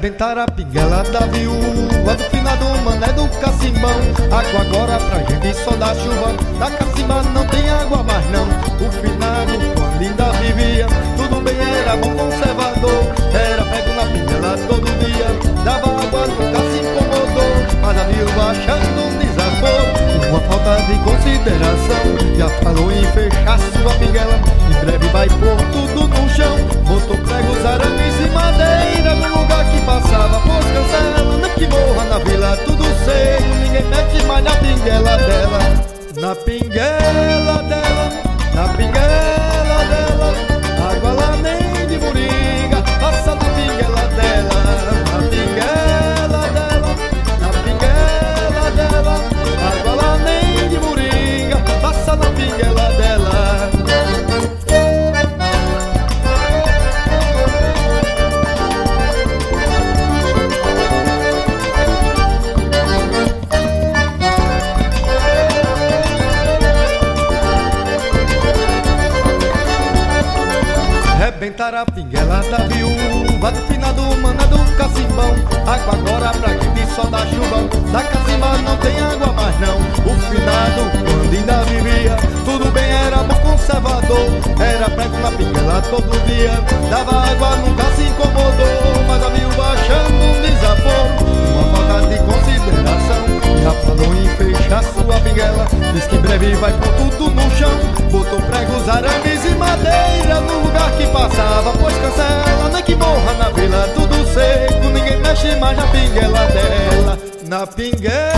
Rebentaram a pinguela da viúva do finado mané do cacimbão. Água agora pra gente só dá chuva, da cacimba não tem água mais não. O finado quando ainda vivia, tudo bem, era bom conservador. Era pego na pinguela todo dia, dava água, nunca se incomodou. Mas a viúva achando um desaforo, uma falta de consideração, já falou em fechar sua pinguela. Em breve vai pôr tudo no chão, botou pregos, arames e madeira no lugar que passava, pois cancela, nem que morra na vila, tudo cedo, ninguém mete mais na pinguela dela. Na pinguela dela, na pinguela dela, água lá nem de moringa, passa na pinguela dela. Na pinguela dela, na pinguela dela, água lá nem de moringa, passa na pinguela dela. Rebentaram a pinguela da viúva do finado mané do cacimbão. Água agora pra gente só dá chuva, da cacimba não tem água mais não. O finado quando ainda vivia, tudo bem, era bom conservador. Era prego na pinguela todo dia, dava água, nunca se incomodou. Mas a viúva achando um desaforo, uma falta de consideração, já falou em fechar sua pinguela. Diz que em breve vai pôr tudo no chão, botou pregos, arames e madeira no lugar que passava, pois cancela, nem que morra na vila, tudo seco, ninguém mexe mais na pinguela dela. Na pinguela